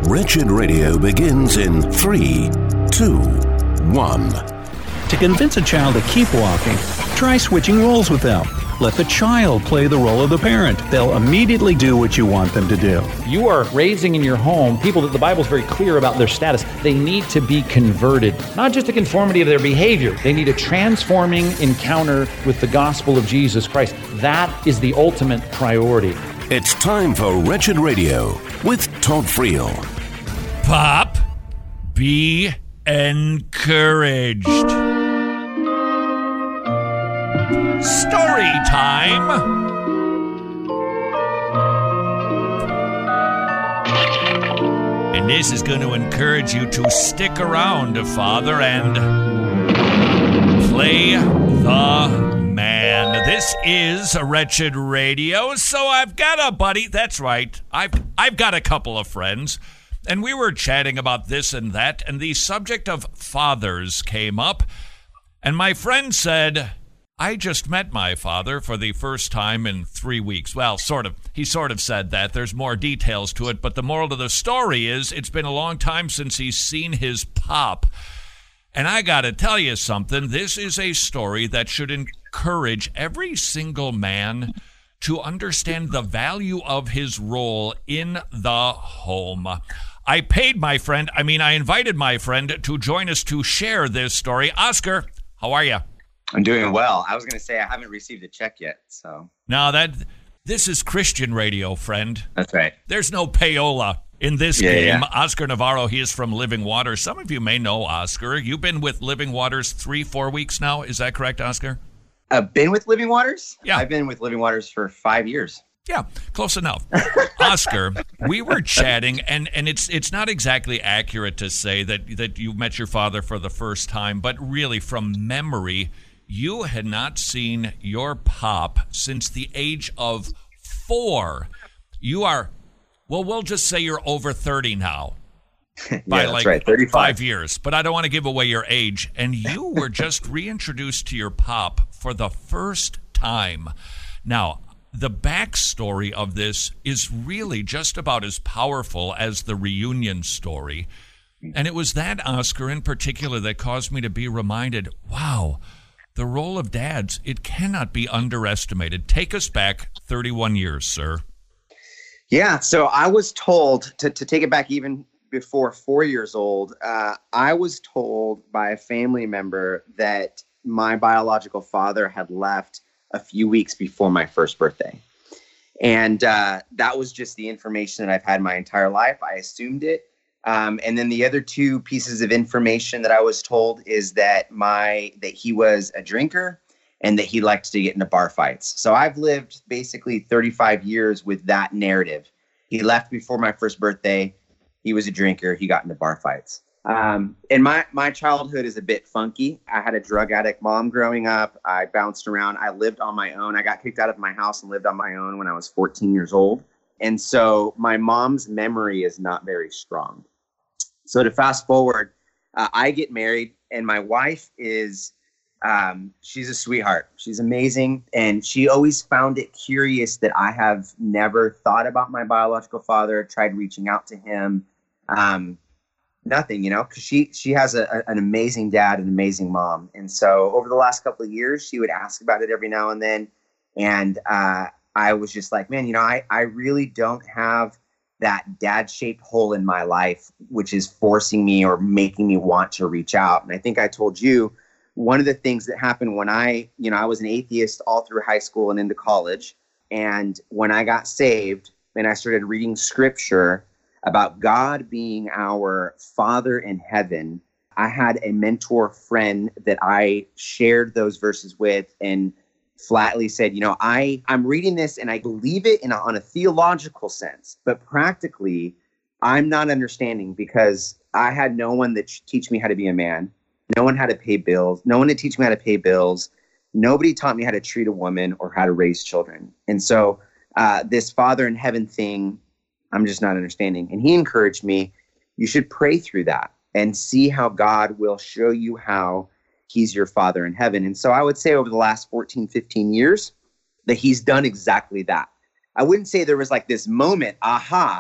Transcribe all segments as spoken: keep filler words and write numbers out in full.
Wretched Radio begins in three, two, one. To convince a child to keep walking, try switching roles with them. Let the child play the role of the parent. They'll immediately do what you want them to do. You are raising in your home people that the Bible is very clear about their status. They need to be converted, not just a conformity of their behavior. They need a transforming encounter with the gospel of Jesus Christ. That is the ultimate priority. It's time for Wretched Radio with Todd Friel. Pop, be encouraged. Story time. And this is going to encourage you to stick around, Father, and play the man. This is a Wretched Radio, so I've got a buddy. That's right. I've I've got a couple of friends, and we were chatting about this and that, and the subject of fathers came up, and my friend said, I just met my father for the first time in three weeks. Well, sort of. He sort of said that. There's more details to it, but the moral of the story is it's been a long time since he's seen his pop. And I got to tell you something. This is a story that should encourage every single man to understand the value of his role in the home. I paid my friend, I mean, I invited my friend to join us to share this story. Oscar, how are you? I'm doing well. I was going to say I haven't received a check yet, so. No, that this is Christian radio, friend. That's right. There's no payola in this yeah, game. Yeah. Oscar Navarro, he is from Living Waters. Some of you may know Oscar. You've been with Living Waters three, four weeks now. Is that correct, Oscar? I've been with Living Waters? Yeah. I've been with Living Waters for five years. Yeah, close enough. Oscar, we were chatting, and, and it's it's not exactly accurate to say that, that you met your father for the first time, but really from memory, you had not seen your pop since the age of four. You are, well, we'll just say you're over thirty now. yeah, by that's like right. thirty-five five years. But I don't want to give away your age. And you were just reintroduced to your pop for the first time. Now, the backstory of this is really just about as powerful as the reunion story. And it was that, Oscar, in particular, that caused me to be reminded, wow, the role of dads, it cannot be underestimated. Take us back thirty-one years, sir. Yeah, so I was told, to, to take it back even before four years old, uh, I was told by a family member that my biological father had left a few weeks before my first birthday. And uh, that was just the information that I've had my entire life. I assumed it. Um, and then the other two pieces of information that I was told is that my that he was a drinker and that he liked to get into bar fights. So I've lived basically thirty-five years with that narrative. He left before my first birthday. He was a drinker. He got into bar fights. Um, and my, my childhood is a bit funky. I had a drug addict mom growing up. I bounced around. I lived on my own. I got kicked out of my house and lived on my own when I was fourteen years old. And so my mom's memory is not very strong. So to fast forward, uh, I get married, and my wife is, um, she's a sweetheart. She's amazing. And she always found it curious that I have never thought about my biological father, tried reaching out to him. Um, nothing, you know, because she, she has a, a, an amazing dad, an amazing mom. And so over the last couple of years, she would ask about it every now and then. And uh, I was just like, man, you know, I, I really don't have that dad-shaped hole in my life, which is forcing me or making me want to reach out. And I think I told you, one of the things that happened when I, you know, I was an atheist all through high school and into college. And when I got saved and I started reading scripture about God being our Father in heaven, I had a mentor friend that I shared those verses with and flatly said, you know, I, I'm reading this and I believe it in a, on a theological sense, but practically I'm not understanding because I had no one that teach me how to be a man. No one had to pay bills. No one to teach me how to pay bills. Nobody taught me how to treat a woman or how to raise children. And so uh, this Father in heaven thing, I'm just not understanding. And he encouraged me, you should pray through that and see how God will show you how he's your Father in heaven. And so I would say over the last fourteen, fifteen years that he's done exactly that. I wouldn't say there was like this moment, aha,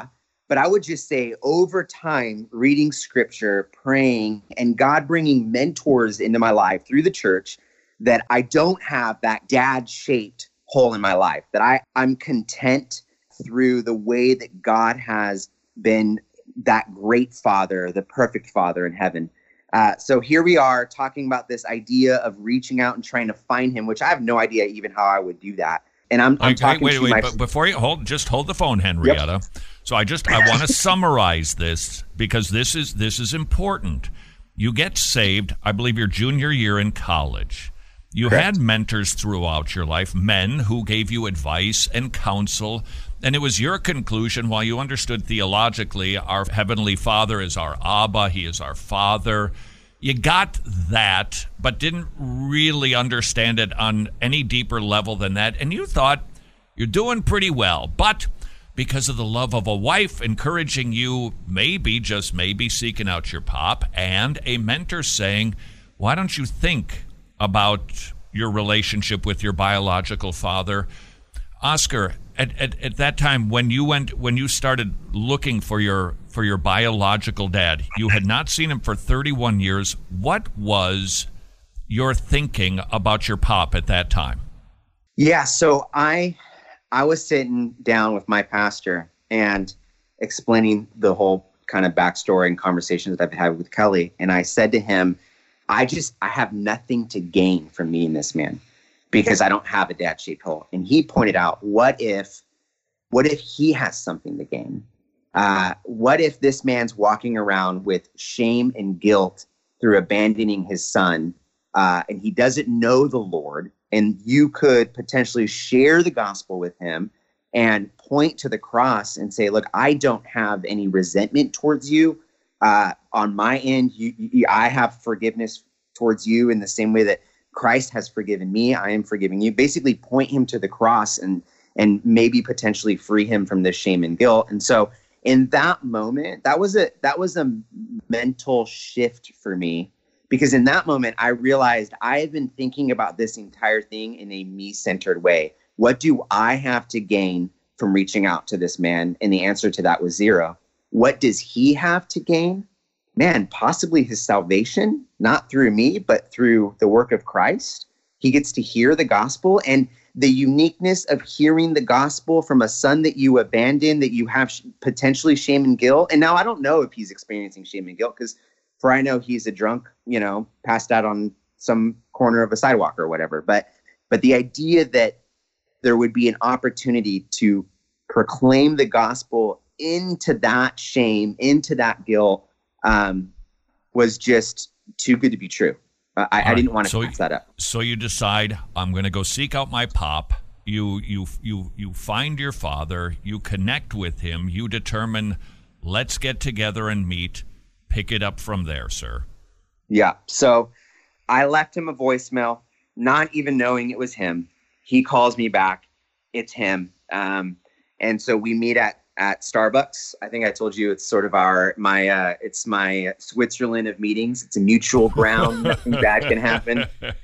but I would just say over time, reading scripture, praying, and God bringing mentors into my life through the church, that I don't have that dad-shaped hole in my life, that I, I'm content through the way that God has been that great father, the perfect father in heaven. Uh, so here we are talking about this idea of reaching out and trying to find him, which I have no idea even how I would do that. And I'm, I'm okay, talking wait, to wait, my... but before you hold, just hold the phone, Henrietta. Yep. So I just I want to summarize this because this is this is important. You get saved, I believe, your junior year in college. You Correct. Had mentors throughout your life, men who gave you advice and counsel, and it was your conclusion, while you understood theologically, our Heavenly Father is our Abba, He is our Father. You got that, but didn't really understand it on any deeper level than that, and you thought you're doing pretty well, but because of the love of a wife encouraging you, maybe, just maybe, seeking out your pop, and a mentor saying, why don't you think about your relationship with your biological father? Oscar, at, at, at that time when you went when you started looking for your for your biological dad, you had not seen him for thirty-one years. What was your thinking about your pop at that time? Yeah, so I I was sitting down with my pastor and explaining the whole kind of backstory and conversations that I've had with Kelly, and I said to him, I just, I have nothing to gain from meeting this man because I don't have a dad-shaped hole. And he pointed out, what if, what if he has something to gain? Uh, what if this man's walking around with shame and guilt through abandoning his son, uh, and he doesn't know the Lord, and you could potentially share the gospel with him and point to the cross and say, look, I don't have any resentment towards you. Uh, on my end, you, you, I have forgiveness towards you in the same way that Christ has forgiven me. I am forgiving you. Basically, point him to the cross and and maybe potentially free him from this shame and guilt. And so, in that moment, that was a that was a mental shift for me, because in that moment, I realized I had been thinking about this entire thing in a me-centered way. What do I have to gain from reaching out to this man? And the answer to that was zero. What does he have to gain? Man, possibly his salvation, not through me, but through the work of Christ. He gets to hear the gospel, and the uniqueness of hearing the gospel from a son that you abandoned, that you have sh- potentially shame and guilt. And now I don't know if he's experiencing shame and guilt, because for I know he's a drunk, you know, passed out on some corner of a sidewalk or whatever. But but the idea that there would be an opportunity to proclaim the gospel into that shame, into that guilt, um, was just too good to be true. I, I didn't want to so, pass that up. So you decide, I'm going to go seek out my pop. You you you you find your father. You connect with him. You determine, let's get together and meet. Pick it up from there, sir. Yeah. So I left him a voicemail, not even knowing it was him. He calls me back. It's him. Um, and so we meet at at Starbucks. I think I told you it's sort of our, my, uh, it's my Switzerland of meetings. It's a mutual ground. Nothing bad can happen.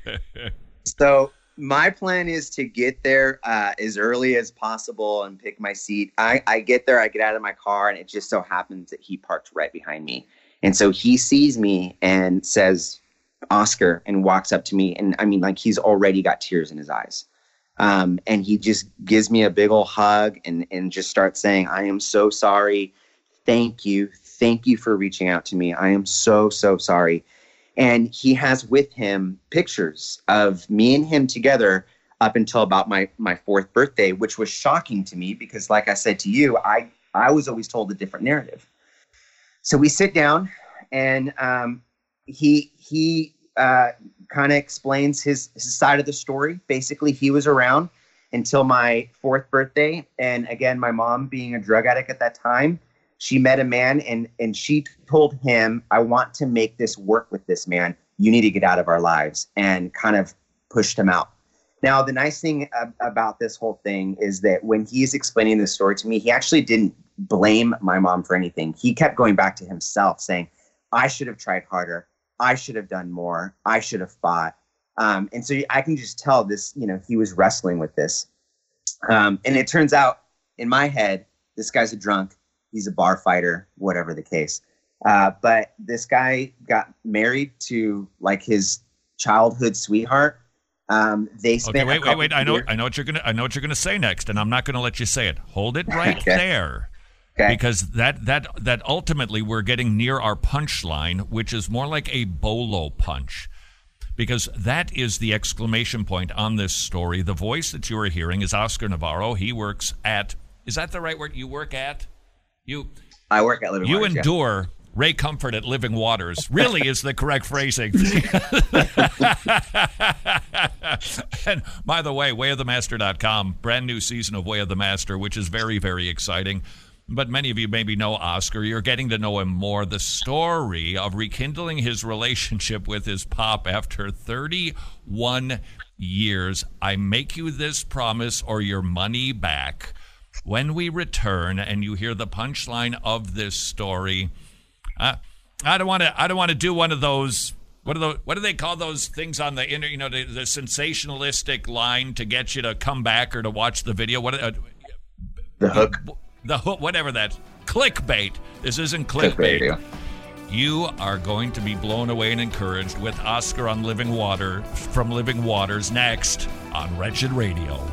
So my plan is to get there uh, as early as possible and pick my seat. I, I get there, I get out of my car, and it just so happens that he parked right behind me. And so he sees me and says, Oscar, and walks up to me. And I mean, like, he's already got tears in his eyes. Um, and he just gives me a big old hug and, and just starts saying, I am so sorry. Thank you. Thank you for reaching out to me. I am so, so sorry. And he has with him pictures of me and him together up until about my, my fourth birthday, which was shocking to me because, like I said to you, I, I was always told a different narrative. So we sit down and um, he, he, uh, kind of explains his, his side of the story. Basically, he was around until my fourth birthday. And again, my mom being a drug addict at that time, she met a man and, and she told him, I want to make this work with this man. You need to get out of our lives, and kind of pushed him out. Now, the nice thing ab- about this whole thing is that when he's explaining this story to me, he actually didn't blame my mom for anything. He kept going back to himself saying, I should have tried harder. I should have done more. I should have fought. Um, and so I can just tell this, you know, he was wrestling with this. Um, and it turns out in my head, this guy's a drunk. he's a bar fighter, whatever the case. Uh, but this guy got married to like his childhood sweetheart. Um, they spent okay, wait, wait, wait. I know, years. I know what you're gonna, I know what you're gonna say next, and I'm not gonna let you say it. Hold it right okay. there, okay. Because that, that, that ultimately we're getting near our punchline, which is more like a bolo punch, because that is the exclamation point on this story. The voice that you are hearing is Oscar Navarro. He works at. Is that the right word? You work at? You. I work at Living you Waters. You endure. Yeah. Ray Comfort at Living Waters really is the correct phrasing. And by the way, way of the master dot com, brand new season of Way of the Master, which is very, very exciting. But many of you maybe know Oscar. You're getting to know him more. The story of rekindling his relationship with his pop after thirty-one years. I make you this promise or your money back. When we return and you hear the punchline of this story, Uh, I don't want to. I don't want to do one of those. What are the? What do they call those things on the inter? You know, the, the sensationalistic line to get you to come back or to watch the video. What? Uh, the hook. The hook. Whatever that. Clickbait. This isn't clickbait. clickbait yeah. You are going to be blown away and encouraged with Oscar on Living Water from Living Waters next on Wretched Radio.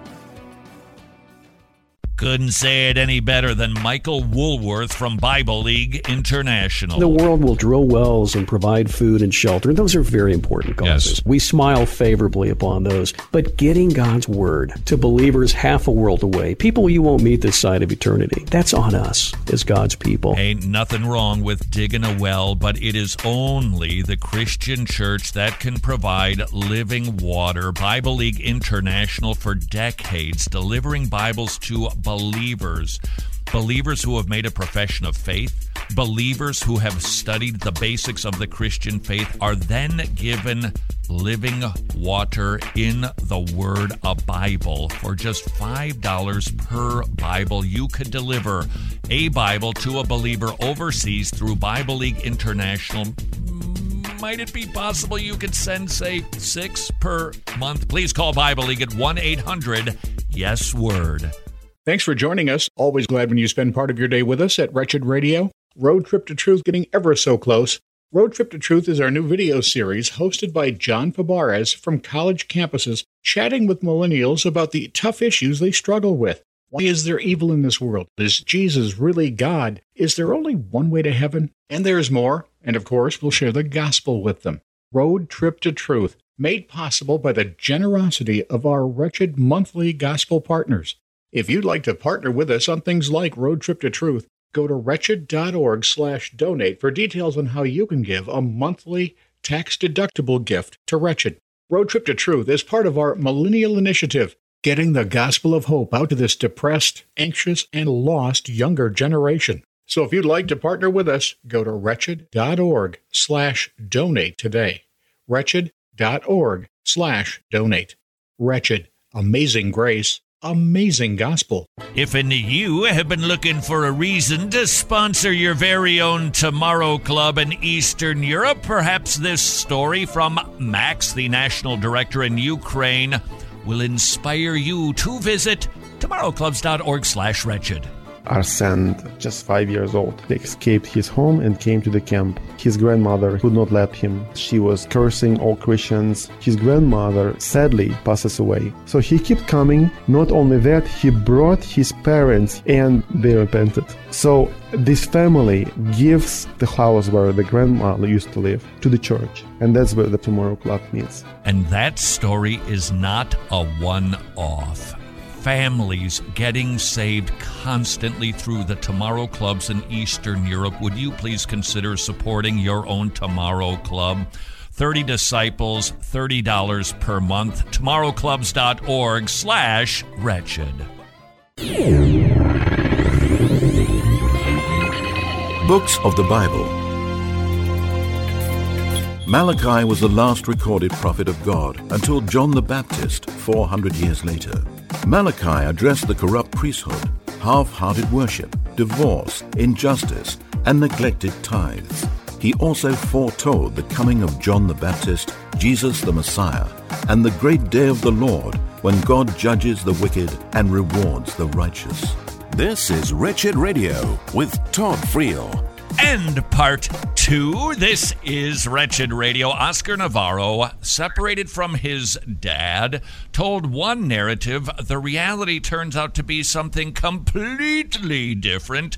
Couldn't say it any better than Michael Woolworth from Bible League International. The world will drill wells and provide food and shelter. Those are very important causes. Yes. We smile favorably upon those. But getting God's word to believers half a world away, people you won't meet this side of eternity, that's on us as God's people. Ain't nothing wrong with digging a well, but it is only the Christian church that can provide living water. Bible League International for decades, delivering Bibles to believers, believers who have made a profession of faith, believers who have studied the basics of the Christian faith are then given living water in the Word, a Bible. For just five dollars per Bible, you could deliver a Bible to a believer overseas through Bible League International. Might it be possible you could send, say, six per month? Please call Bible League at one eight hundred yes word. Thanks for joining us. Always glad when you spend part of your day with us at Wretched Radio. Road Trip to Truth getting ever so close. Road Trip to Truth is our new video series hosted by John Fabarez from college campuses, chatting with millennials about the tough issues they struggle with. Why is there evil in this world? Is Jesus really God? Is there only one way to heaven? And there's more. And of course, we'll share the gospel with them. Road Trip to Truth, made possible by the generosity of our Wretched monthly gospel partners. If you'd like to partner with us on things like Road Trip to Truth, go to wretched.org slash donate for details on how you can give a monthly tax-deductible gift to Wretched. Road Trip to Truth is part of our Millennial Initiative, getting the gospel of hope out to this depressed, anxious, and lost younger generation. So if you'd like to partner with us, go to wretched.org slash donate today. Wretched.org slash donate. Wretched, amazing grace, amazing gospel. If any of you have been looking for a reason to sponsor your very own Tomorrow Club in Eastern Europe, perhaps this story from Max, the national director in Ukraine, will inspire you to visit tomorrowclubs.org slash wretched. Arsene, just five years old, escaped his home and came to the camp. His grandmother would not let him. She was cursing all Christians. His grandmother sadly passes away. So he kept coming. Not only that, he brought his parents and they repented. So this family gives the house where the grandmother used to live to the church. And that's where the Tomorrow Club meets. And that story is not a one-off. Families getting saved constantly through the Tomorrow Clubs in Eastern Europe. Would you please consider supporting your own Tomorrow Club? thirty disciples, thirty dollars per month. tomorrowclubs.org slash wretched. Books of the Bible. Malachi was the last recorded prophet of God until John the Baptist four hundred years later. Malachi addressed the corrupt priesthood, half-hearted worship, divorce, injustice, and neglected tithes. He also foretold the coming of John the Baptist, Jesus the Messiah, and the great day of the Lord when God judges the wicked and rewards the righteous. This is Wretched Radio with Todd Friel. And part two. This is Wretched Radio. Oscar Navarro, separated from his dad, told one narrative. The reality turns out to be something completely different.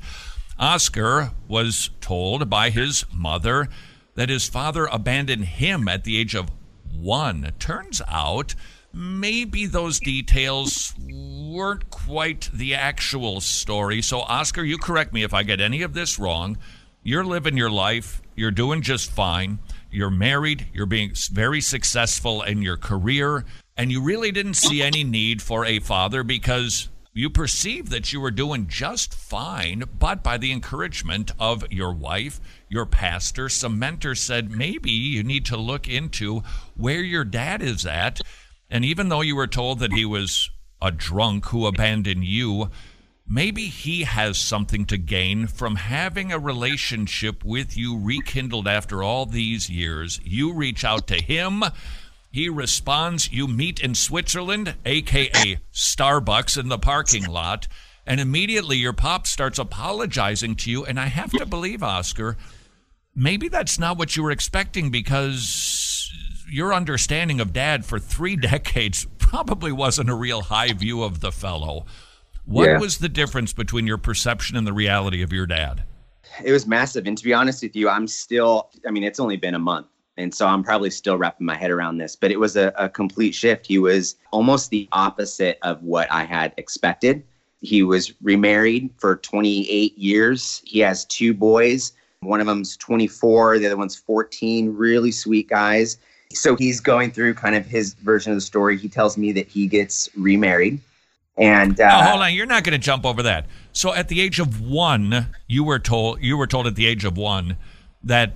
Oscar was told by his mother that his father abandoned him at the age of one. Turns out maybe those details weren't quite the actual story. So, Oscar, you correct me if I get any of this wrong. You're living your life. You're doing just fine. You're married. You're being very successful in your career. And you really didn't see any need for a father because you perceived that you were doing just fine. But by the encouragement of your wife, your pastor, some mentors said, maybe you need to look into where your dad is at. And even though you were told that he was a drunk who abandoned you, maybe he has something to gain from having a relationship with you rekindled after all these years. You reach out to him. He responds. You meet in Switzerland, a k a. Starbucks in the parking lot. And immediately your pop starts apologizing to you. And I have to believe, Oscar, maybe that's not what you were expecting because your understanding of Dad for three decades probably wasn't a real high view of the fellow. What yeah. was the difference between your perception and the reality of your dad? It was massive. And to be honest with you, I'm still, I mean, it's only been a month. And so I'm probably still wrapping my head around this. But it was a, a complete shift. He was almost the opposite of what I had expected. He was remarried for twenty-eight years. He has two boys. One of them's twenty-four. The other one's fourteen. Really sweet guys. So he's going through kind of his version of the story. He tells me that he gets remarried. And uh, oh, hold on, you're not going to jump over that. So at the age of one, you were told you were told at the age of one that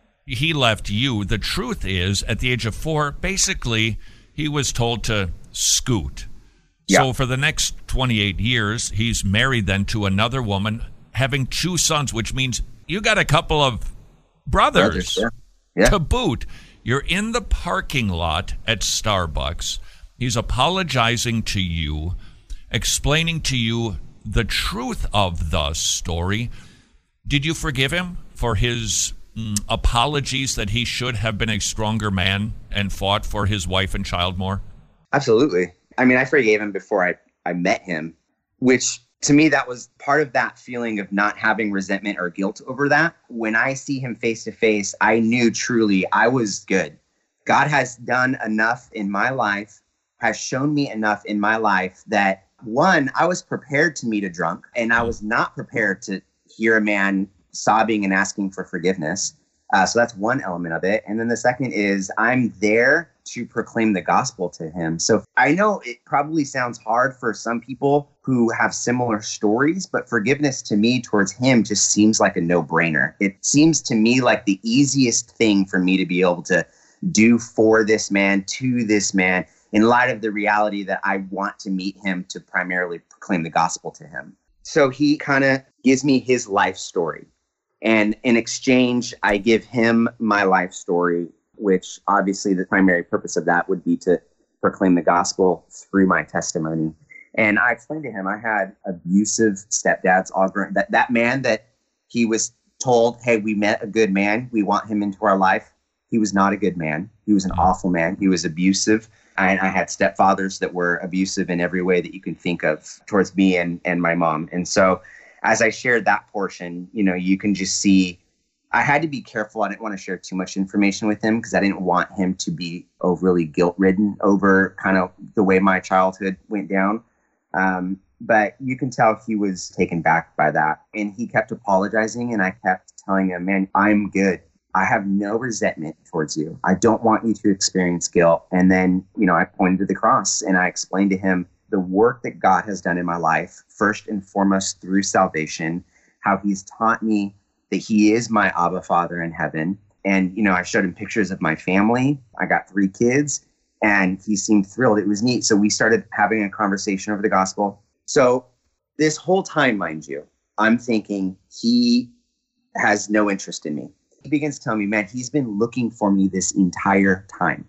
he left you. The truth is, at the age of four, basically, he was told to scoot. Yeah. So for the next twenty-eight years, he's married then to another woman, having two sons, which means you got a couple of brothers, brothers yeah. Yeah. to boot. You're in the parking lot at Starbucks. He's apologizing to you, explaining to you the truth of the story. Did you forgive him for his mm, apologies that he should have been a stronger man and fought for his wife and child more? Absolutely. I mean, I forgave him before I, I met him, which to me, that was part of that feeling of not having resentment or guilt over that. When I see him face to face, I knew truly I was good. God has done enough in my life, has shown me enough in my life that, one, I was prepared to meet a drunk, and I was not prepared to hear a man sobbing and asking for forgiveness. Uh, so that's one element of it. And then the second is I'm there to proclaim the gospel to him. So I know it probably sounds hard for some people who have similar stories, but forgiveness to me towards him just seems like a no-brainer. It seems to me like the easiest thing for me to be able to do for this man, to this man, in light of the reality that I want to meet him to primarily proclaim the gospel to him. So he kind of gives me his life story. And in exchange, I give him my life story, which obviously the primary purpose of that would be to proclaim the gospel through my testimony. And I explained to him I had abusive stepdads, all grown, that, that man that he was told, hey, we met a good man, we want him into our life. He was not a good man. He was an awful man. He was abusive. And I had stepfathers that were abusive in every way that you can think of towards me and, and my mom. And so as I shared that portion, you know, you can just see I had to be careful. I didn't want to share too much information with him because I didn't want him to be overly guilt-ridden over kind of the way my childhood went down. Um, but you can tell he was taken back by that. And he kept apologizing, and I kept telling him, man, I'm good. I have no resentment towards you. I don't want you to experience guilt. And then, you know, I pointed to the cross and I explained to him the work that God has done in my life, first and foremost through salvation, how he's taught me that he is my Abba Father in heaven. And, you know, I showed him pictures of my family. I got three kids and he seemed thrilled. It was neat. So we started having a conversation over the gospel. So this whole time, mind you, I'm thinking he has no interest in me. He begins to tell me, man, he's been looking for me this entire time.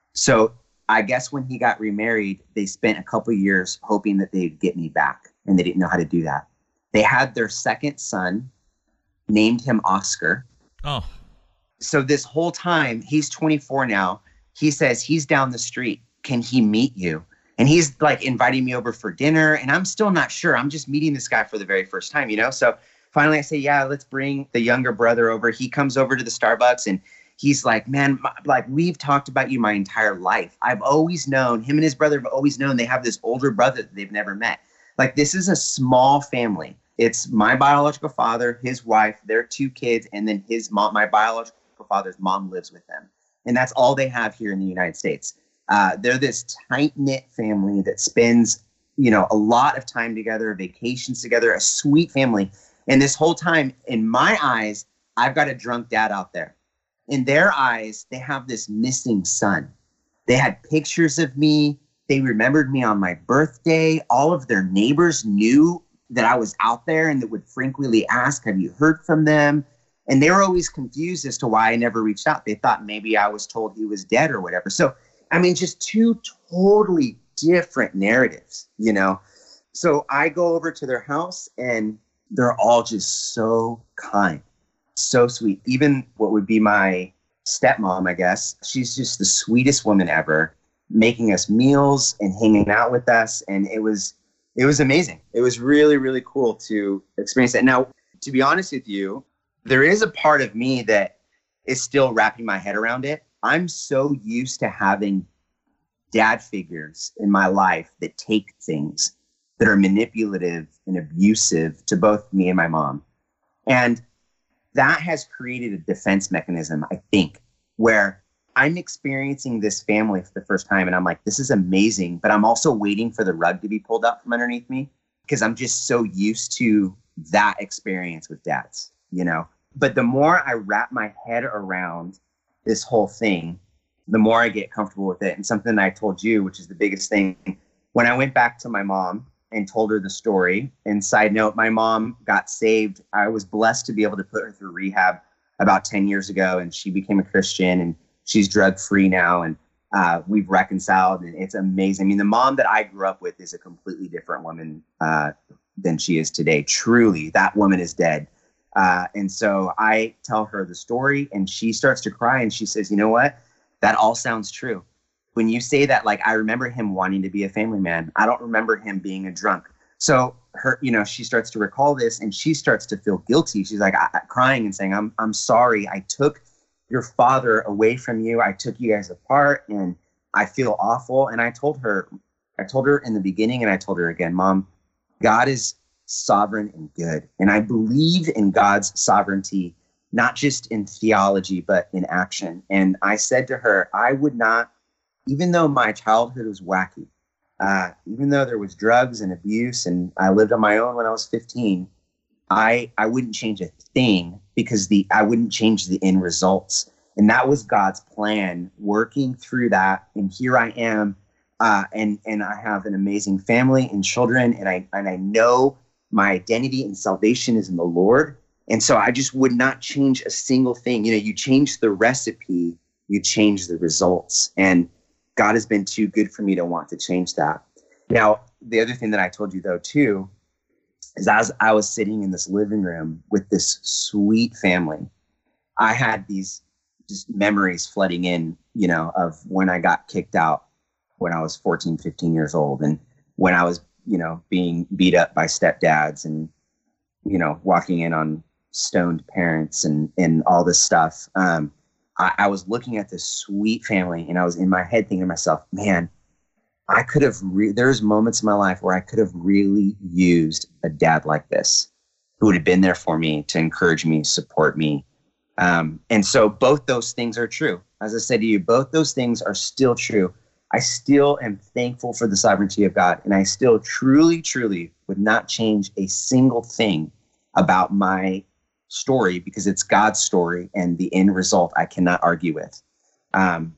So I guess when he got remarried, they spent a couple of years hoping that they'd get me back, and they didn't know how to do that. They had their second son, named him Oscar. Oh. So this whole time, he's twenty-four now. He says he's down the street. Can he meet you? And he's like inviting me over for dinner. And I'm still not sure. I'm just meeting this guy for the very first time, you know? So finally I say, yeah, let's bring the younger brother over. He comes over to the Starbucks and he's like, man, my, like we've talked about you my entire life. I've always known, him and his brother have always known they have this older brother that they've never met. Like this is a small family. It's my biological father, his wife, their two kids, and then his mom, my biological father's mom lives with them. And that's all they have here in the United States. Uh, they're this tight-knit family that spends, you know, a lot of time together, vacations together, a sweet family. And this whole time, in my eyes, I've got a drunk dad out there. In their eyes, they have this missing son. They had pictures of me. They remembered me on my birthday. All of their neighbors knew that I was out there and that would frequently ask, have you heard from them? And they were always confused as to why I never reached out. They thought maybe I was told he was dead or whatever. So, I mean, just two totally different narratives, you know? So I go over to their house and they're all just so kind, so sweet. Even what would be my stepmom, I guess, she's just the sweetest woman ever, making us meals and hanging out with us. And it was, it was amazing. It was really, really cool to experience that. Now, to be honest with you, there is a part of me that is still wrapping my head around it. I'm so used to having dad figures in my life that take things that are manipulative and abusive to both me and my mom. And that has created a defense mechanism, I think, where I'm experiencing this family for the first time and I'm like, this is amazing, but I'm also waiting for the rug to be pulled out from underneath me because I'm just so used to that experience with dads, you know? But the more I wrap my head around this whole thing, the more I get comfortable with it. And something that I told you, which is the biggest thing, when I went back to my mom and told her the story, and side note, my mom got saved. I was blessed to be able to put her through rehab about ten years ago, and she became a Christian, and she's drug free now, and uh, we've reconciled, and it's amazing. I mean, the mom that I grew up with is a completely different woman uh, than she is today. Truly, that woman is dead. Uh, and so I tell her the story and she starts to cry and she says, you know what? That all sounds true. When you say that, like, I remember him wanting to be a family man. I don't remember him being a drunk. So her, you know, she starts to recall this and she starts to feel guilty. She's like I, crying and saying, I'm, I'm sorry. I took your father away from you. I took you guys apart and I feel awful. And I told her, I told her in the beginning and I told her again, Mom, God is sovereign and good. And I believe in God's sovereignty, not just in theology, but in action. And I said to her, I would not, even though my childhood was wacky, uh, even though there was drugs and abuse and I lived on my own when I was fifteen, I, I wouldn't change a thing because the, I wouldn't change the end results. And that was God's plan working through that. And here I am. Uh, and, and I have an amazing family and children. And I, and I know my identity and salvation is in the Lord. And so I just would not change a single thing. You know, you change the recipe, you change the results. And God has been too good for me to want to change that. Now, the other thing that I told you, though, too, is as I was sitting in this living room with this sweet family, I had these just memories flooding in, you know, of when I got kicked out when I was fourteen, fifteen years old. And when I was, you know, being beat up by stepdads and, you know, walking in on stoned parents and, and all this stuff. Um, I, I was looking at this sweet family and I was in my head thinking to myself, man, I could have, re- there's moments in my life where I could have really used a dad like this who would have been there for me to encourage me, support me. Um, and so both those things are true. As I said to you, both those things are still true. I still am thankful for the sovereignty of God. And I still truly, truly would not change a single thing about my story because it's God's story and the end result I cannot argue with. Um,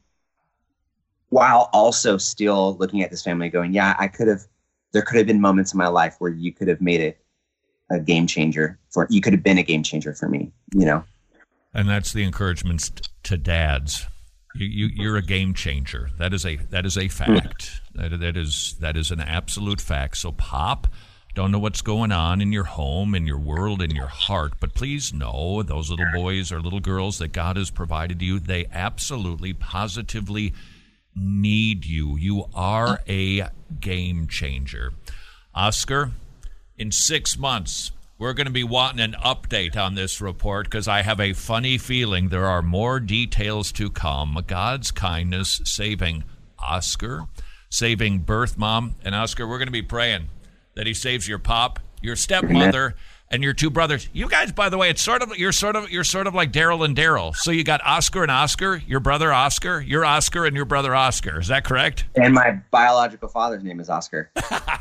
while also still looking at this family going, yeah, I could have, there could have been moments in my life where you could have made it a game changer for, you could have been a game changer for me, you know? And that's the encouragements t- to dads. You, you, you're a game changer. That is a that is a fact. That that is that is an absolute fact. So, Pop, Don't know what's going on in your home, in your world, in your heart. But please know those little boys or little girls that God has provided you, they absolutely, positively need you. You are a game changer. Oscar, in six months, we're going to be wanting an update on this report because I have a funny feeling there are more details to come. God's kindness saving Oscar, saving birth mom. And Oscar, we're going to be praying that he saves your pop, your stepmother, and your two brothers. You guys, by the way, it's sort of you're sort of you're sort of like Daryl and Daryl. So you got Oscar and Oscar, your brother Oscar, your Oscar and your brother Oscar. Is that correct? And my biological father's name is Oscar.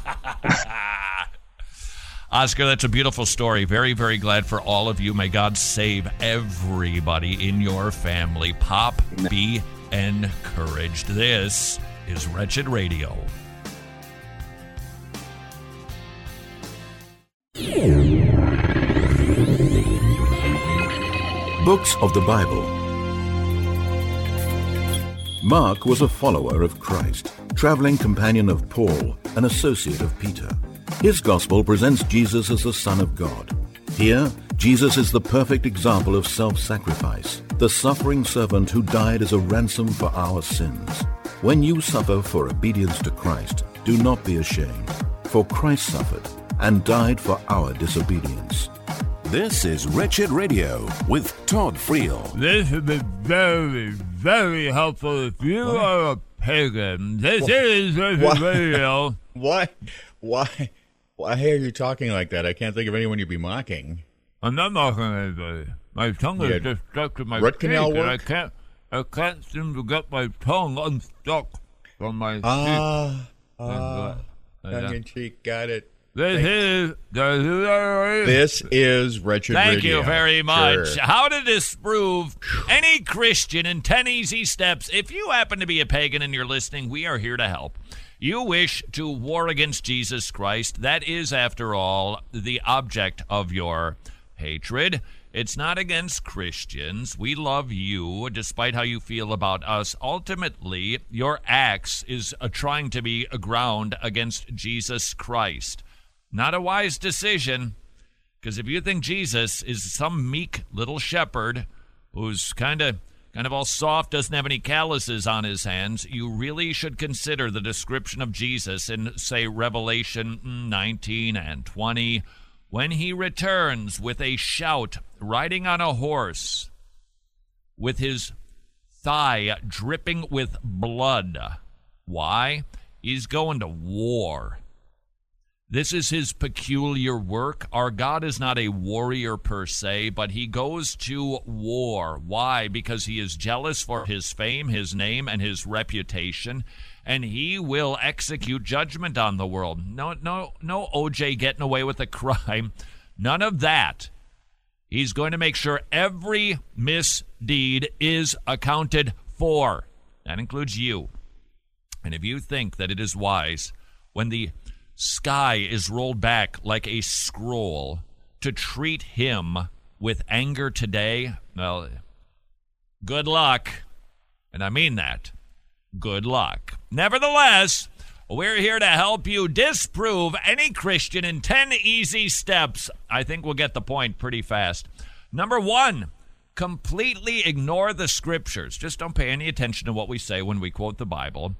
Oscar, that's a beautiful story. Very, very glad for all of you. May God save everybody in your family. Pop, be encouraged. This is Wretched Radio. Books of the Bible. Mark was a follower of Christ, traveling companion of Paul, an associate of Peter. His gospel presents Jesus as the Son of God. Here, Jesus is the perfect example of self-sacrifice, the suffering servant who died as a ransom for our sins. When you suffer for obedience to Christ, do not be ashamed, for Christ suffered and died for our disobedience. This is Wretched Radio with Todd Friel. This would be very, very helpful if you what? are a pagan. This what? is Wretched what? Radio. Why? Why? Why are you talking like that? I can't think of anyone you'd be mocking. I'm not mocking anybody. My tongue is just stuck to my root canal work? I can't, I can't seem to get my tongue unstuck from my ah, teeth. Ah, uh, tongue in cheek, got it. This is, this is Wretched Thank Radio. you very much. Sure. How to disprove any Christian in ten easy steps. If you happen to be a pagan and you're listening, we are here to help. You wish to war against Jesus Christ. That is, after all, the object of your hatred. It's not against Christians. We love you, despite how you feel about us. Ultimately, your axe is uh, trying to be aground against Jesus Christ. Not a wise decision, because if you think Jesus is some meek little shepherd who's kind of kind of all soft, doesn't have any calluses on his hands, you really should consider the description of Jesus in, say, Revelation nineteen and twenty, when he returns with a shout, riding on a horse, with his thigh dripping with blood. Why? He's going to war. This is his peculiar work. Our God is not a warrior per se, but he goes to war. Why? Because he is jealous for his fame, his name, and his reputation, and he will execute judgment on the world. No, no, no O J getting away with a crime. None of that. He's going to make sure every misdeed is accounted for. That includes you. And if you think that it is wise, when the sky is rolled back like a scroll, to treat him with anger today, well, good luck. And I mean that. Good luck. Nevertheless, we're here to help you disprove any Christian in ten easy steps. I think we'll get the point pretty fast. Number one, completely ignore the scriptures. Just don't pay any attention to what we say when we quote the Bible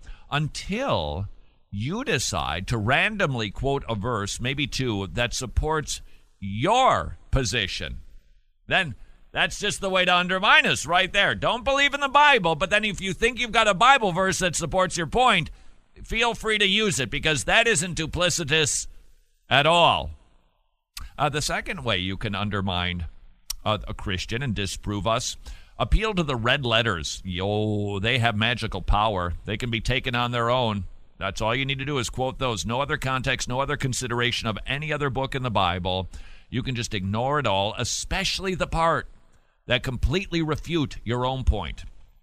until you decide to randomly quote a verse, maybe two, that supports your position. Then that's just the way to undermine us right there. Don't believe in the Bible, but then if you think you've got a Bible verse that supports your point, feel free to use it, because that isn't duplicitous at all. Uh, the second way you can undermine uh, a Christian and disprove us, appeal to the red letters. Yo, they have magical power. They can be taken on their own. That's all you need to do is quote those. No other context, no other consideration of any other book in the Bible. You can just ignore it all, especially the part that completely refute your own point.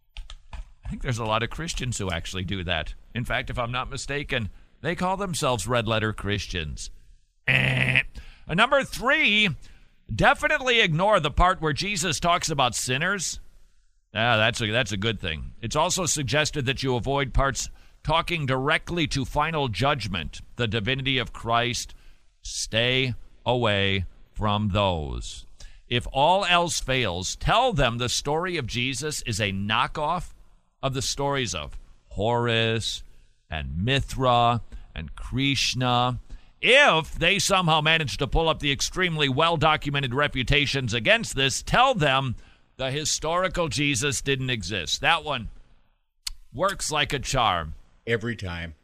I think there's a lot of Christians who actually do that. In fact, if I'm not mistaken, they call themselves red letter Christians. Eh. Number three, definitely ignore the part where Jesus talks about sinners. Ah, that's a, that's a good thing. It's also suggested that you avoid parts talking directly to final judgment, the divinity of Christ, Stay away from those. If all else fails, tell them the story of Jesus is a knockoff of the stories of Horus and Mithra and Krishna. If they somehow manage to pull up the extremely well-documented reputations against this, tell them the historical Jesus didn't exist. That one works like a charm. Every time.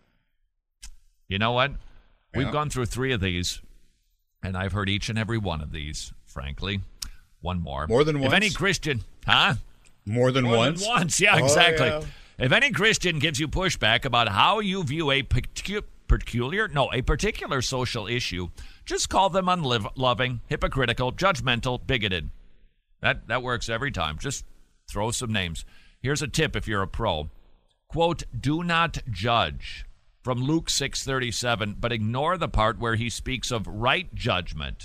You know what? We've Yeah. gone through three of these, and I've heard each and every one of these, frankly. One more. More than once? If any Christian, huh? More than More once? than once, yeah, Oh, exactly. yeah. If any Christian gives you pushback about how you view a pecu- peculiar, no, a particular social issue, just call them unloving, hypocritical, judgmental, bigoted. That that works every time. Just throw some names. Here's a tip if you're a pro. Quote, do not judge, from Luke six thirty-seven, but ignore the part where he speaks of right judgment.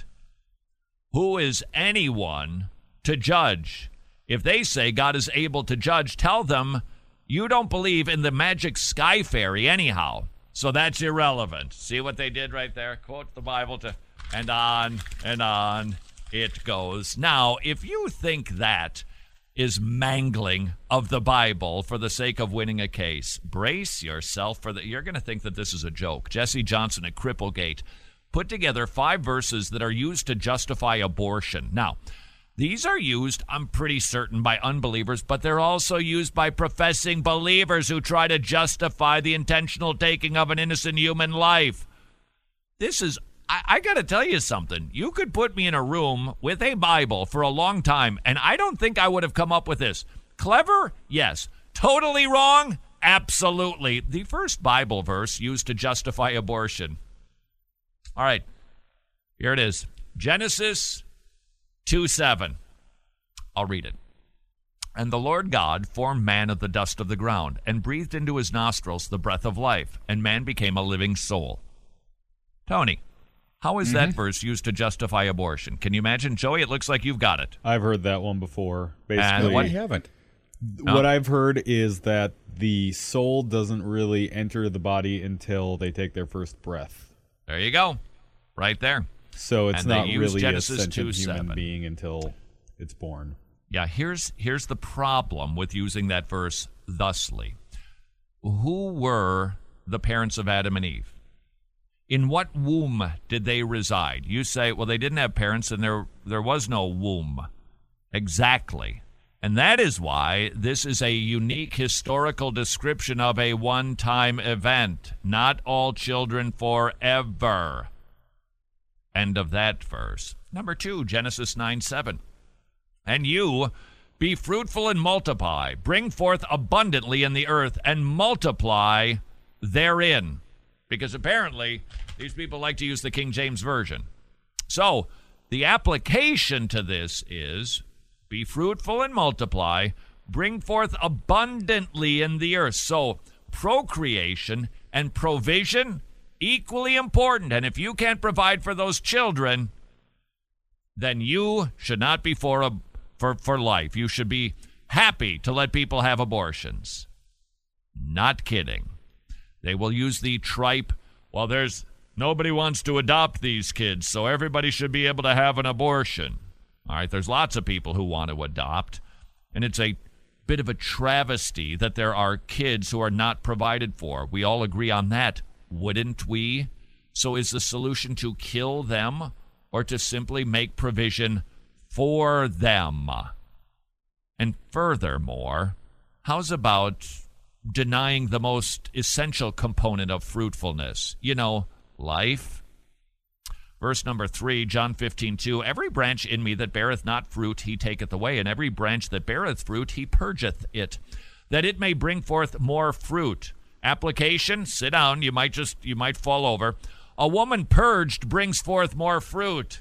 Who is anyone to judge? If they say God is able to judge, tell them you don't believe in the magic sky fairy anyhow. So that's irrelevant. See what they did right there? Quote the Bible to, and on and on it goes. Now, if you think that is mangling of the Bible for the sake of winning a case, brace yourself for the. You're going to think that this is a joke. Jesse Johnson at Cripplegate put together five verses that are used to justify abortion. Now, these are used, I'm pretty certain, by unbelievers, but they're also used by professing believers who try to justify the intentional taking of an innocent human life. This is, I, I got to tell you something. You could put me in a room with a Bible for a long time, and I don't think I would have come up with this. Clever? Yes. Totally wrong? Absolutely. The first Bible verse used to justify abortion. All right, here it is. Genesis two seven. I'll read it. And the Lord God formed man of the dust of the ground and breathed into his nostrils the breath of life, and man became a living soul. Tony, how is mm-hmm. that verse used to justify abortion? Can you imagine? Joey, it looks like you've got it. I've heard that one before. Basically, and what, I haven't. What no. I've heard is that the soul doesn't really enter the body until they take their first breath. There you go. Right there. So it's and not use really Genesis a sentient human two seven. being until it's born. Yeah, here's here's the problem with using that verse thusly. Who were the parents of Adam and Eve? In what womb did they reside? You say, well, they didn't have parents and there there was no womb. Exactly. And that is why this is a unique historical description of a one-time event. Not all children forever. End of that verse. Number two, Genesis nine seven. And you, be fruitful and multiply, bring forth abundantly in the earth, and multiply therein. Because apparently, these people like to use the King James Version. So, the application to this is, be fruitful and multiply, bring forth abundantly in the earth. So, procreation and provision, equally important. And if you can't provide for those children, then you should not be for a for, for life. You should be happy to let people have abortions. Not kidding. They will use the tripe, well, there's nobody wants to adopt these kids, so everybody should be able to have an abortion. All right, there's lots of people who want to adopt, and it's a bit of a travesty that there are kids who are not provided for. We all agree on that, wouldn't we? So is the solution to kill them or to simply make provision for them? And furthermore, how's about denying the most essential component of fruitfulness? You know, life. Verse number three, John fifteen two, every branch in me that beareth not fruit, he taketh away, and every branch that beareth fruit, he purgeth it, that it may bring forth more fruit. Application, sit down, you might just, you might fall over. A woman purged brings forth more fruit.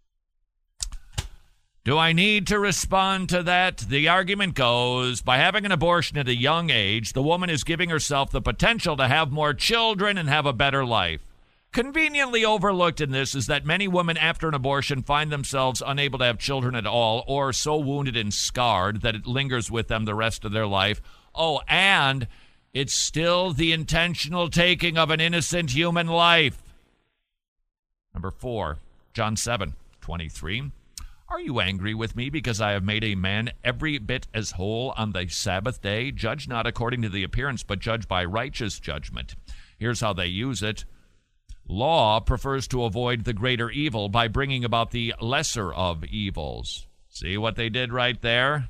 Do I need to respond to that? The argument goes, by having an abortion at a young age, the woman is giving herself the potential to have more children and have a better life. Conveniently overlooked in this is that many women after an abortion find themselves unable to have children at all, or so wounded and scarred that it lingers with them the rest of their life. Oh, and it's still the intentional taking of an innocent human life. Number four, John seven twenty-three. Are you angry with me because I have made a man every bit as whole on the Sabbath day? Judge not according to the appearance, but judge by righteous judgment. Here's how they use it. Law prefers to avoid the greater evil by bringing about the lesser of evils. See what they did right there?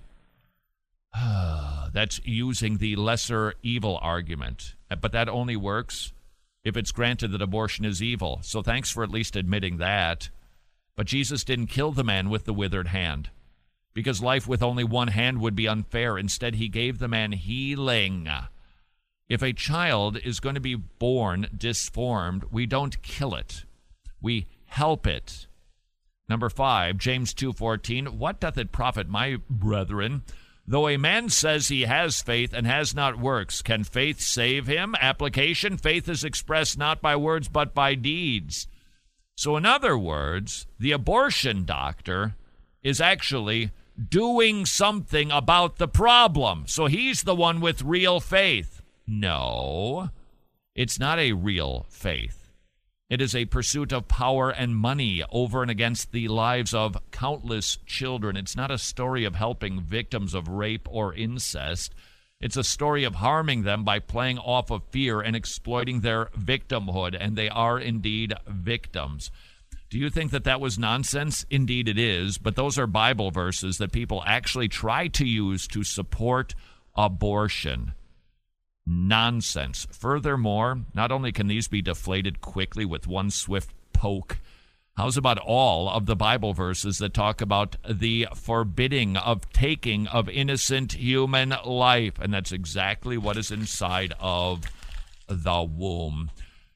That's using the lesser evil argument. But that only works if it's granted that abortion is evil. So thanks for at least admitting that. But Jesus didn't kill the man with the withered hand, because life with only one hand would be unfair. Instead, he gave the man healing. If a child is going to be born disformed, we don't kill it. We help it. Number five, James two fourteen. What doth it profit, my brethren, though a man says he has faith and has not works? Can faith save him? Application, faith is expressed not by words but by deeds. So in other words, the abortion doctor is actually doing something about the problem. So he's the one with real faith. No, it's not a real faith. It is a pursuit of power and money over and against the lives of countless children. It's not a story of helping victims of rape or incest. It's a story of harming them by playing off of fear and exploiting their victimhood, and they are indeed victims. Do you think that that was nonsense? Indeed it is, but those are Bible verses that people actually try to use to support abortion. Nonsense. Furthermore, not only can these be deflated quickly with one swift poke, how's about all of the Bible verses that talk about the forbidding of taking of innocent human life? And that's exactly what is inside of the womb.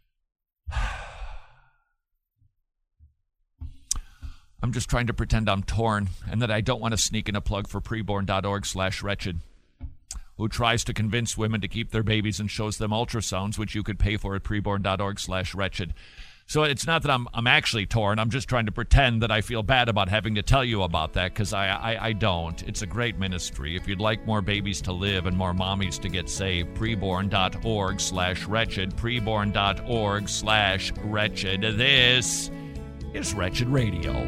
I'm just trying to pretend I'm torn and that I don't want to sneak in a plug for preborn.org slash wretched, who tries to convince women to keep their babies and shows them ultrasounds, which you could pay for at preborn.org slash wretched. So it's not that I'm I'm actually torn. I'm just trying to pretend that I feel bad about having to tell you about that, because I, I, I don't. It's a great ministry. If you'd like more babies to live and more mommies to get saved, preborn.org slash wretched, preborn.org slash wretched. This is Wretched Radio.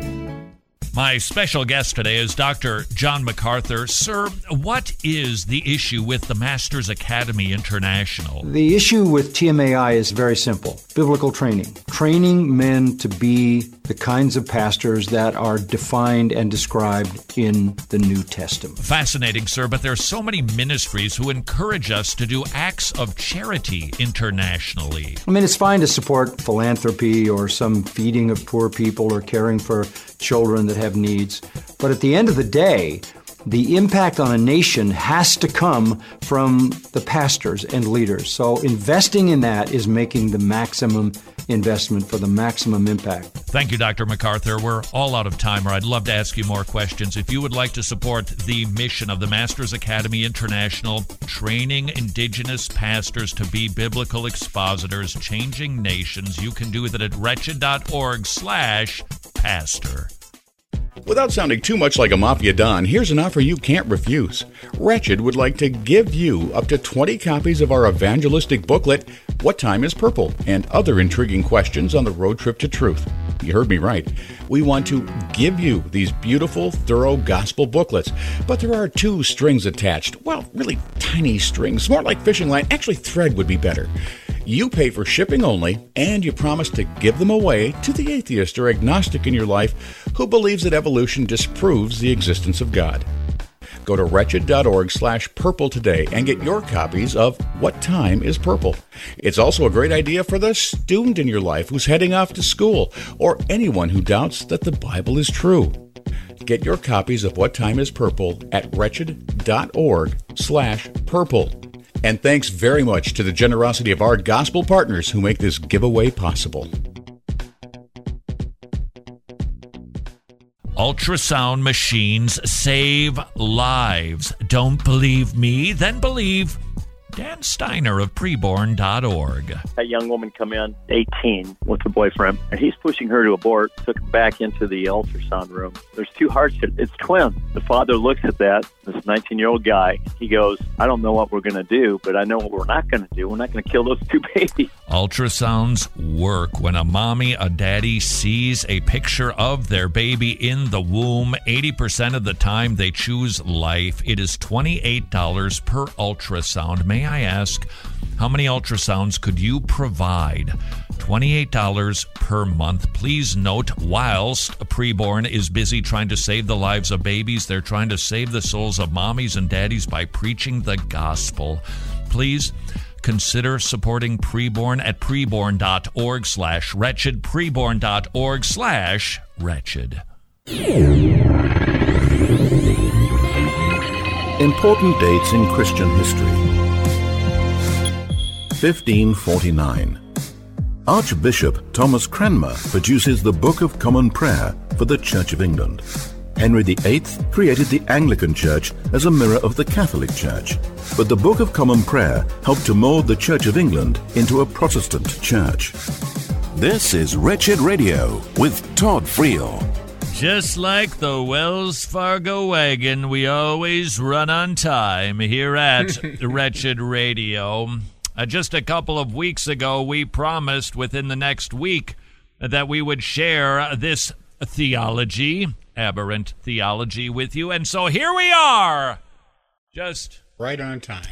My special guest today is Doctor John MacArthur. Sir, what is the issue with the Masters Academy International? The issue with T M A I is very simple. Biblical training. Training men to be the kinds of pastors that are defined and described in the New Testament. Fascinating, sir, but there are so many ministries who encourage us to do acts of charity internationally. I mean, it's fine to support philanthropy or some feeding of poor people or caring for children that have needs. But at the end of the day, the impact on a nation has to come from the pastors and leaders. So investing in that is making the maximum investment for the maximum impact. Thank you, Doctor MacArthur. We're all out of time, or I'd love to ask you more questions. If you would like to support the mission of the Masters Academy International, training indigenous pastors to be biblical expositors, changing nations, you can do that at wretched.org slash pastor. Without sounding too much like a mafia don, here's an offer you can't refuse. Wretched would like to give you up to twenty copies of our evangelistic booklet, What Time is Purple? And other intriguing questions on the road trip to truth. You heard me right. We want to give you these beautiful, thorough gospel booklets, but there are two strings attached. Well, really tiny strings, more like fishing line. Actually, thread would be better. You pay for shipping only, and you promise to give them away to the atheist or agnostic in your life who believes that evolution disproves the existence of God. Go to wretched.org slash purple today and get your copies of What Time is Purple. It's also a great idea for the student in your life who's heading off to school, or anyone who doubts that the Bible is true. Get your copies of What Time is Purple at wretched.org slash purple. And thanks very much to the generosity of our gospel partners who make this giveaway possible. Ultrasound machines save lives. Don't believe me? Then believe Dan Steiner of preborn dot org. A young woman come in, eighteen, with her boyfriend, and he's pushing her to abort, took him back into the ultrasound room. There's two hearts. It's twins. The father looks at that, this nineteen-year-old guy. He goes, I don't know what we're going to do, but I know what we're not going to do. We're not going to kill those two babies. Ultrasounds work. When a mommy, a daddy sees a picture of their baby in the womb, eighty percent of the time they choose life. It is twenty-eight dollars per ultrasound. May I ask, how many ultrasounds could you provide? twenty-eight dollars per month. Please note, whilst Preborn is busy trying to save the lives of babies, they're trying to save the souls of mommies and daddies by preaching the gospel. Please consider supporting Preborn at preborn dot org slash wretched, preborn dot org slash wretched. Important dates in Christian history. fifteen forty-nine. Archbishop Thomas Cranmer produces the Book of Common Prayer for the Church of England. Henry the Eighth created the Anglican Church as a mirror of the Catholic Church, but the Book of Common Prayer helped to mold the Church of England into a Protestant church. This is Wretched Radio with Todd Friel. Just like the Wells Fargo wagon, we always run on time here at Wretched Radio. Uh, just a couple of weeks ago, we promised within the next week that we would share this theology, aberrant theology, with you. And so here we are. Just right on time.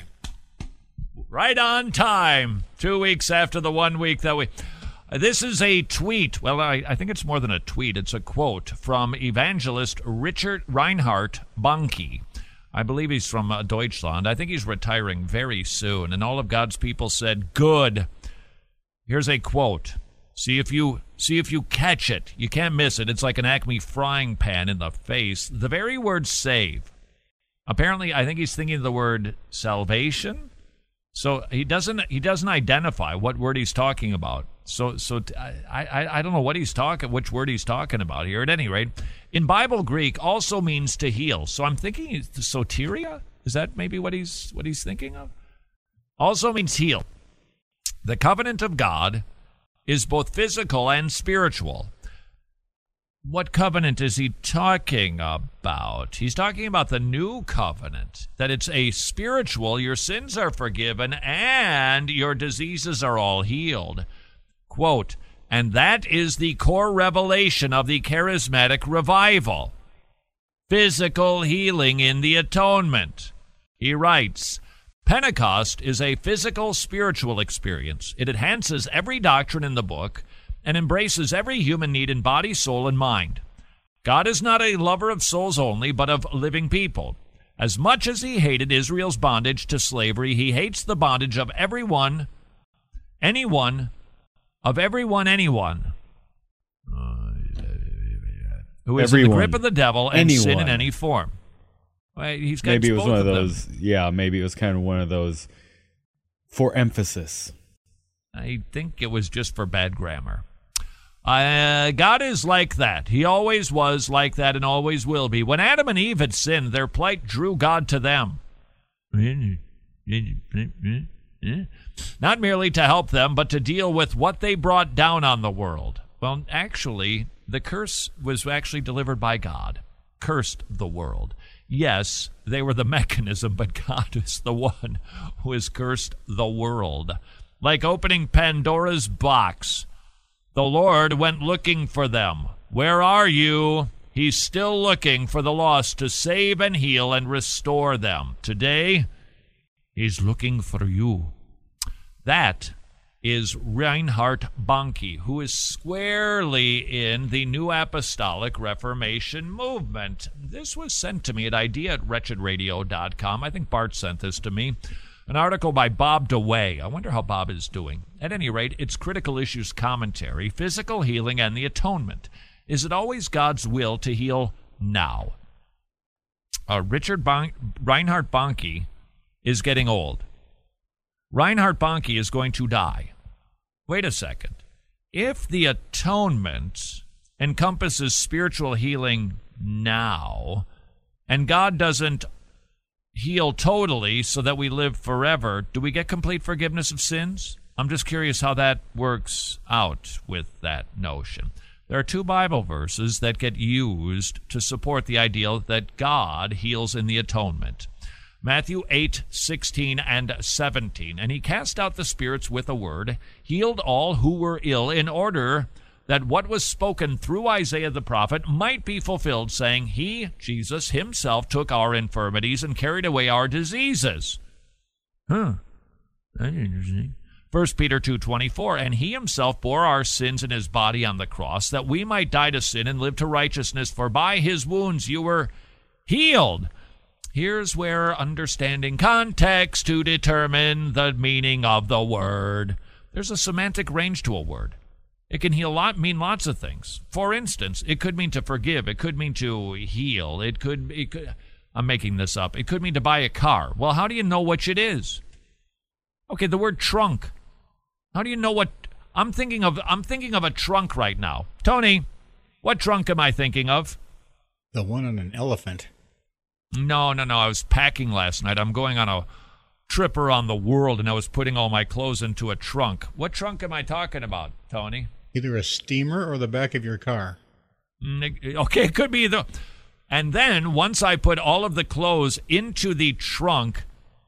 Right on time. Two weeks after the one week that we... Uh, this is a tweet. Well, I, I think it's more than a tweet. It's a quote from evangelist Richard Reinhard Bonnke. I believe he's from uh, Deutschland. I think he's retiring very soon. And all of God's people said, good. Here's a quote. See if you see if you catch it. You can't miss it. It's like an Acme frying pan in the face. The very word save. Apparently, I think he's thinking of the word salvation. So he doesn't he doesn't identify what word he's talking about. So so I, I, I don't know what he's talking, which word he's talking about here. At any rate, in Bible Greek also means to heal. So I'm thinking soteria? Is that maybe what he's what he's thinking of? Also means heal. The covenant of God is both physical and spiritual. What covenant is he talking about? He's talking about the new covenant, that it's a spiritual, your sins are forgiven, and your diseases are all healed. Quote, and that is the core revelation of the charismatic revival. Physical healing in the atonement. He writes, Pentecost is a physical spiritual experience. It enhances every doctrine in the book and embraces every human need in body, soul, and mind. God is not a lover of souls only, but of living people. As much as he hated Israel's bondage to slavery, he hates the bondage of everyone, anyone, of everyone, anyone, who is everyone. in the grip of the devil and anyone. sin in any form. Well, he's got maybe it was one of, of those, them. yeah, maybe it was kind of one of those for emphasis. I think it was just for bad grammar. Uh, God is like that. He always was like that and always will be. When Adam and Eve had sinned, their plight drew God to them. Not merely to help them, but to deal with what they brought down on the world. Well, actually, the curse was actually delivered by God. Cursed the world. Yes, they were the mechanism, but God is the one who has cursed the world. Like opening Pandora's box. The Lord went looking for them. Where are you? He's still looking for the lost to save and heal and restore them. Today, he's looking for you. That is Reinhard Bonnke, who is squarely in the New Apostolic Reformation movement. This was sent to me at idea at wretched radio dot com. I think Bart sent this to me. An article by Bob DeWay. I wonder how Bob is doing. At any rate, it's Critical Issues Commentary, Physical Healing and the Atonement. Is it always God's will to heal now? Uh, Richard Bon- Reinhard Bonnke is getting old. Reinhard Bonnke is going to die. Wait a second. If the atonement encompasses spiritual healing now, and God doesn't heal totally so that we live forever, do we get complete forgiveness of sins? I'm just curious how that works out with that notion. There are two Bible verses that get used to support the idea that God heals in the atonement. Matthew eight, sixteen and seventeen. And he cast out the spirits with a word, healed all who were ill, in order that what was spoken through Isaiah the prophet might be fulfilled, saying, He, Jesus, himself took our infirmities and carried away our diseases. Huh. That's interesting. First Peter two twenty-four, and he himself bore our sins in his body on the cross, that we might die to sin and live to righteousness, for by his wounds you were healed. Here's where understanding context to determine the meaning of the word. There's a semantic range to a word. It can heal lot, mean lots of things. For instance, it could mean to forgive. It could mean to heal. It could, it could, I'm making this up. It could mean to buy a car. Well, how do you know which it is? Okay, the word trunk. How do you know what I'm thinking of? I'm thinking of a trunk right now. Tony, what trunk am I thinking of? The one on an elephant. No, no, no. I was packing last night. I'm going on a trip around the world, and I was putting all my clothes into a trunk. What trunk am I talking about, Tony? Either a steamer or the back of your car. Okay, it could be the... And then, once I put all of the clothes into the trunk,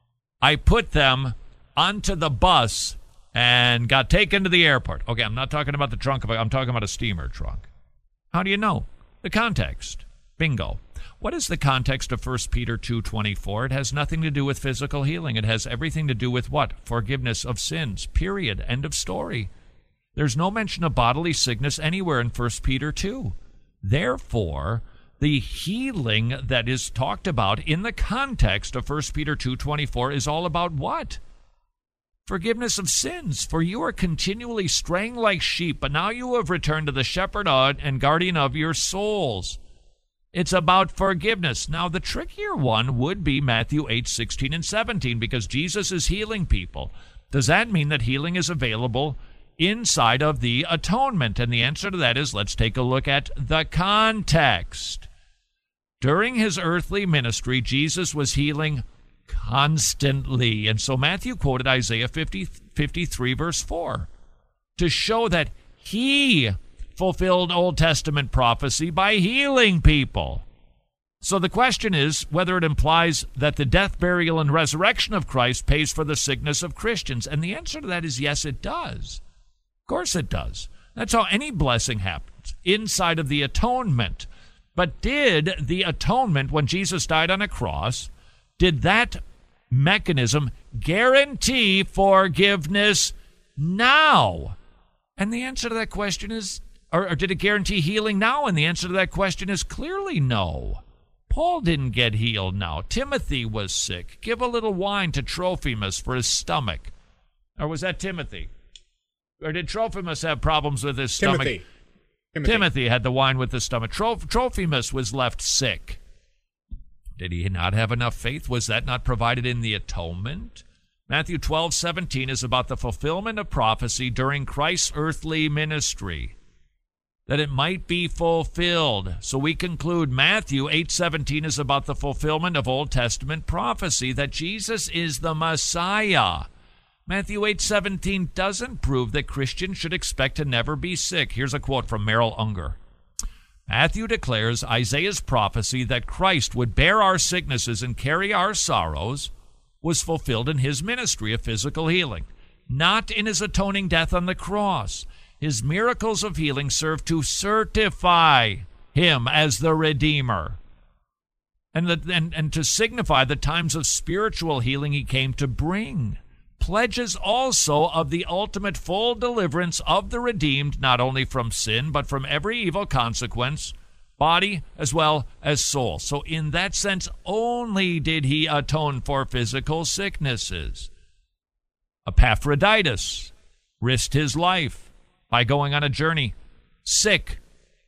I put them onto the bus and got taken to the airport. Okay, I'm not talking about the trunk of a... I'm talking about a steamer trunk. How do you know? The context. Bingo. What is the context of First Peter two twenty-four? It has nothing to do with physical healing. It has everything to do with what? Forgiveness of sins. Period. End of story. There's no mention of bodily sickness anywhere in First Peter two. Therefore, the healing that is talked about in the context of First Peter two twenty-four is all about what? Forgiveness of sins. For you are continually straying like sheep, but now you have returned to the shepherd and guardian of your souls. It's about forgiveness. Now, the trickier one would be Matthew eight, sixteen and seventeen, because Jesus is healing people. Does that mean that healing is available inside of the atonement? And the answer to that is, let's take a look at the context. During his earthly ministry, Jesus was healing constantly. And so Matthew quoted Isaiah fifty, fifty-three, verse four, to show that he fulfilled Old Testament prophecy by healing people. So the question is whether it implies that the death, burial, and resurrection of Christ pays for the sickness of Christians. And the answer to that is yes, it does. Of course it does. That's how any blessing happens, inside of the atonement. But did the atonement, when Jesus died on a cross, did that mechanism guarantee forgiveness now? And the answer to that question is, or, or did it guarantee healing now? And the answer to that question is clearly no. Paul didn't get healed now. Timothy was sick. Give a little wine to Trophimus for his stomach. Or was that Timothy? Or did Trophimus have problems with his stomach? Timothy. Timothy, Timothy had the wine with the stomach. Troph- Trophimus was left sick. Did he not have enough faith? Was that not provided in the atonement? Matthew twelve, seventeen is about the fulfillment of prophecy during Christ's earthly ministry, that it might be fulfilled. So we conclude Matthew eight, seventeen is about the fulfillment of Old Testament prophecy, that Jesus is the Messiah. Matthew eight, seventeen doesn't prove that Christians should expect to never be sick. Here's a quote from Merrill Unger. Matthew declares Isaiah's prophecy that Christ would bear our sicknesses and carry our sorrows was fulfilled in his ministry of physical healing, not in his atoning death on the cross. His miracles of healing serve to certify him as the Redeemer, and, the, and, and to signify the times of spiritual healing he came to bring. Pledges also of the ultimate full deliverance of the redeemed, not only from sin, but from every evil consequence, body as well as soul. So in that sense, only did he atone for physical sicknesses. Epaphroditus risked his life by going on a journey sick.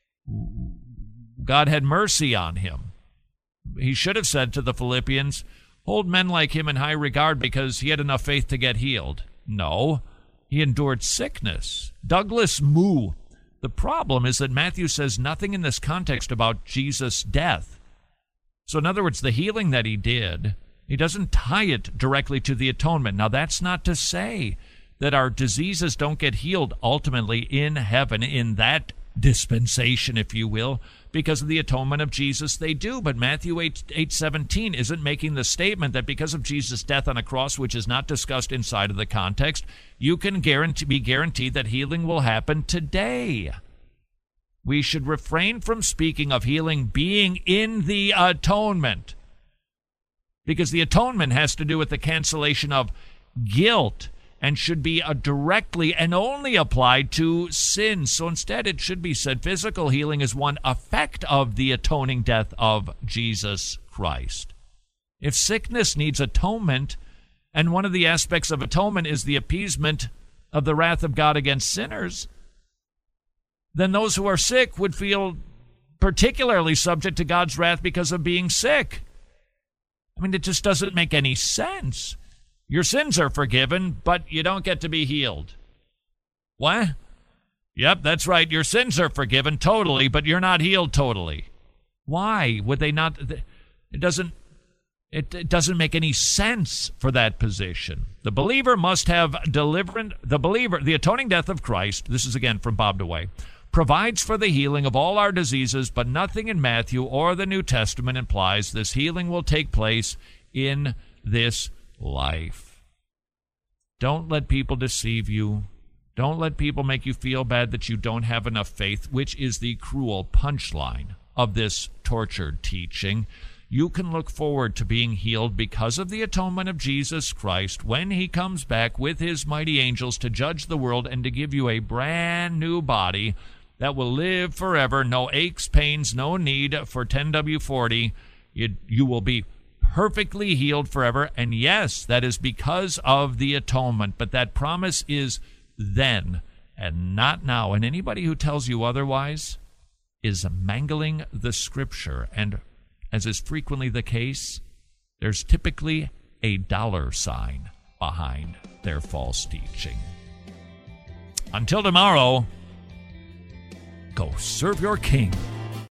God had mercy on him. He should have said to the Philippians, hold men like him in high regard because he had enough faith to get healed. No, he endured sickness. Douglas Moo. The problem is that Matthew says nothing in this context about Jesus' death. So in other words, the healing that he did He doesn't tie it directly to the atonement. Now, that's not to say that our diseases don't get healed ultimately in heaven, in that dispensation, if you will, because of the atonement of Jesus. They do. But Matthew eight, eight seventeen isn't making the statement that because of Jesus' death on a cross, which is not discussed inside of the context, you can guarantee, be guaranteed that healing will happen today. We should refrain from speaking of healing being in the atonement, because the atonement has to do with the cancellation of guilt and should be uh, directly and only applied to sin. So instead, it should be said physical healing is one effect of the atoning death of Jesus Christ. If sickness needs atonement, and one of the aspects of atonement is the appeasement of the wrath of God against sinners, then those who are sick would feel particularly subject to God's wrath because of being sick. I mean, it just doesn't make any sense. Your sins are forgiven, but you don't get to be healed. What? Yep, that's right. Your sins are forgiven totally, but you're not healed totally. Why would they not? It doesn't, it, it doesn't make any sense for that position. The believer must have deliverance. The believer, the atoning death of Christ, this is again from Bob DeWay, provides for the healing of all our diseases, but nothing in Matthew or the New Testament implies this healing will take place in this life. Don't let people deceive you. Don't let people make you feel bad that you don't have enough faith, which is the cruel punchline of this tortured teaching. You can look forward to being healed because of the atonement of Jesus Christ when he comes back with his mighty angels to judge the world and to give you a brand new body that will live forever. No aches, pains, no need for ten W forty. You, you will be perfectly healed forever. And yes, that is because of the atonement. But that promise is then and not now. And anybody who tells you otherwise is mangling the Scripture. And as is frequently the case, there's typically a dollar sign behind their false teaching. Until tomorrow, go serve your King.